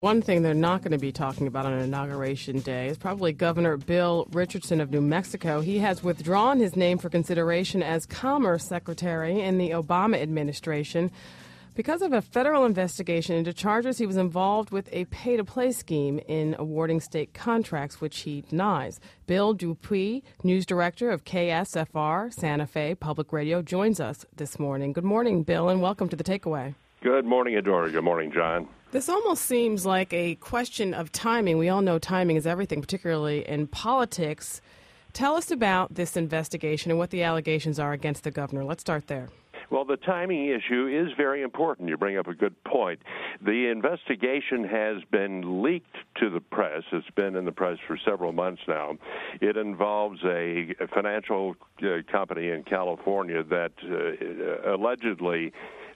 One thing they're not going to be talking about on Inauguration Day is probably Governor Bill Richardson of New Mexico. He has withdrawn his name for consideration as Commerce Secretary in the Obama administration because of a federal investigation into charges he was involved with a pay-to-play scheme in awarding state contracts, which he denies. Bill Dupuy, news director of KSFR Santa Fe Public Radio, joins us this morning. Good morning, Bill, and welcome to The Takeaway. Good morning, Adora. Good morning, John. This almost seems like a question of timing. We all know timing is everything, particularly in politics. Tell us about this investigation and what the allegations are against the governor. Let's start there. Well, the timing issue is very important. You bring up a good point. The investigation has been leaked to the press. It's been in the press for several months now. It involves a financial company in California that allegedly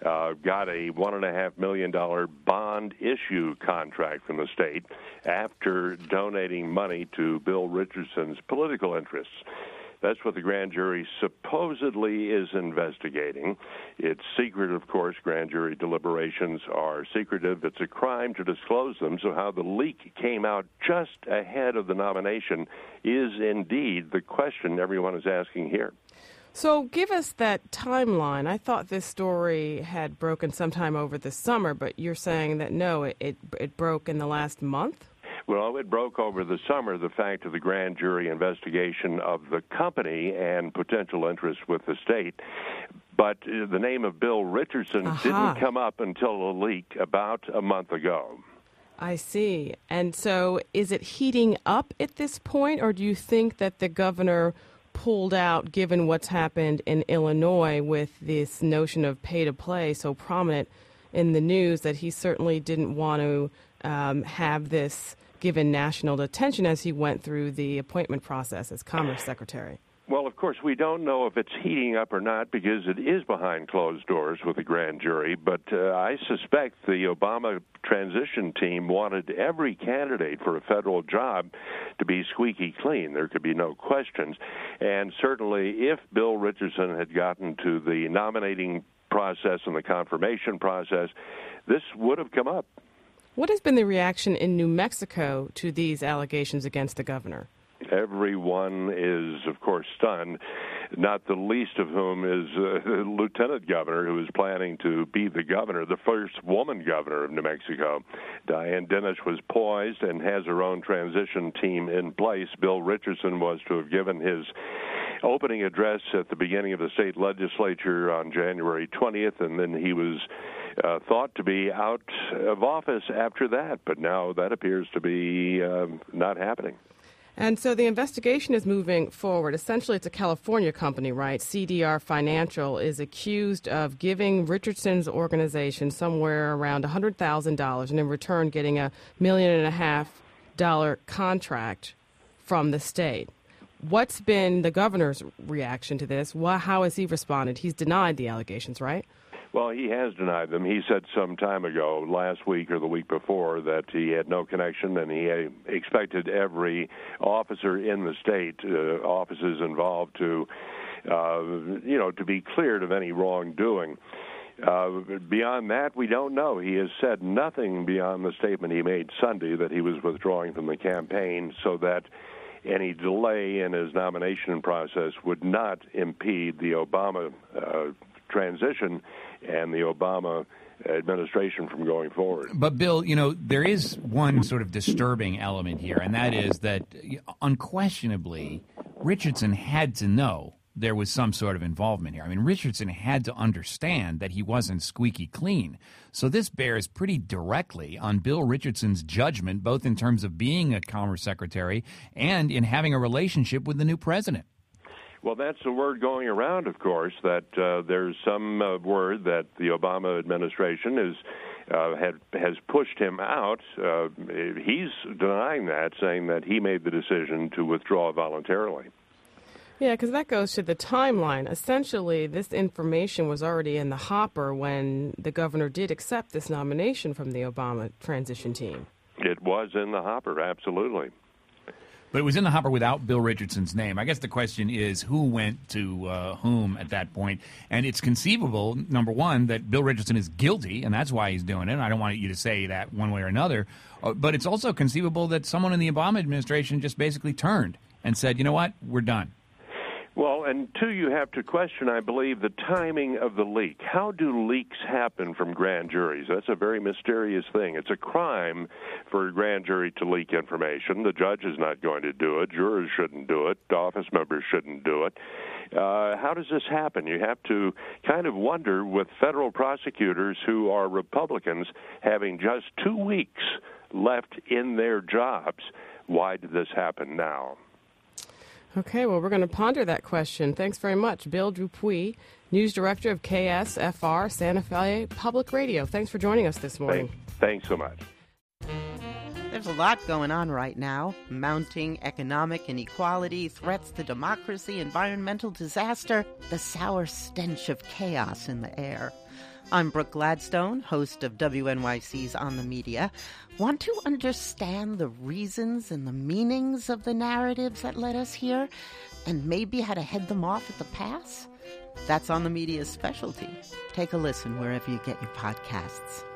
got a $1.5 million bond issue contract from the state after donating money to Bill Richardson's political interests. That's what the grand jury supposedly is investigating. It's secret, of course. Grand jury deliberations are secretive. It's a crime to disclose them. So how the leak came out just ahead of the nomination is indeed the question everyone is asking here. So give us that timeline. I thought this story had broken sometime over the summer, but you're saying that no, it broke in the last month? Well, it broke over the summer, the fact of the grand jury investigation of the company and potential interest with the state. But the name of Bill Richardson didn't come up until a leak about a month ago. I see. And so is it heating up at this point, or do you think that the governor pulled out, given what's happened in Illinois with this notion of pay-to-play so prominent in the news, that he certainly didn't want to have this given national attention as he went through the appointment process as Commerce Secretary? Well, of course, we don't know if it's heating up or not because it is behind closed doors with the grand jury, but I suspect the Obama transition team wanted every candidate for a federal job to be squeaky clean. There could be no questions. And certainly if Bill Richardson had gotten to the nominating process and the confirmation process, this would have come up. What has been the reaction in New Mexico to these allegations against the governor? Everyone is, of course, stunned, not the least of whom is the lieutenant governor who is planning to be the governor, the first woman governor of New Mexico. Dianne Dennis was poised and has her own transition team in place. Bill Richardson was to have given his opening address at the beginning of the state legislature on January 20th, and then he was thought to be out of office after that, but now that appears to be not happening. And so the investigation is moving forward. Essentially, it's a California company, right? CDR Financial is accused of giving Richardson's organization somewhere around $100,000 and in return getting $1.5 million contract from the state. What's been the governor's reaction to this? How has he responded? He's denied the allegations, right? Well, he has denied them. He said some time ago, last week or the week before, that he had no connection, and he expected every officer in the state, offices involved, to be cleared of any wrongdoing. Beyond that, we don't know. He has said nothing beyond the statement he made Sunday that he was withdrawing from the campaign so that any delay in his nomination process would not impede the Obama transition and the Obama administration from going forward. But, Bill, there is one sort of disturbing element here, and that is that unquestionably Richardson had to know there was some sort of involvement here. I mean, Richardson had to understand that he wasn't squeaky clean. So this bears pretty directly on Bill Richardson's judgment, both in terms of being a Commerce Secretary and in having a relationship with the new president. Well, that's the word going around, of course, that there's some word that the Obama administration has pushed him out. He's denying that, saying that he made the decision to withdraw voluntarily. Yeah, because that goes to the timeline. Essentially, this information was already in the hopper when the governor did accept this nomination from the Obama transition team. It was in the hopper, absolutely. But it was in the hopper without Bill Richardson's name. I guess the question is who went to whom at that point. And it's conceivable, number one, that Bill Richardson is guilty, and that's why he's doing it. I don't want you to say that one way or another. But it's also conceivable that someone in the Obama administration just basically turned and said, you know what, we're done. Well, and two, you have to question, I believe, the timing of the leak. How do leaks happen from grand juries? That's a very mysterious thing. It's a crime for a grand jury to leak information. The judge is not going to do it. Jurors shouldn't do it. Office members shouldn't do it. How does this happen? You have to kind of wonder, with federal prosecutors who are Republicans having just 2 weeks left in their jobs, why did this happen now? Okay, well, we're going to ponder that question. Thanks very much. Bill Dupuy, News Director of KSFR Santa Fe Public Radio. Thanks for joining us this morning. Thanks so much. There's a lot going on right now. Mounting economic inequality, threats to democracy, environmental disaster, the sour stench of chaos in the air. I'm Brooke Gladstone, host of WNYC's On the Media. Want to understand the reasons and the meanings of the narratives that led us here, and maybe how to head them off at the pass? That's On the Media's specialty. Take a listen wherever you get your podcasts.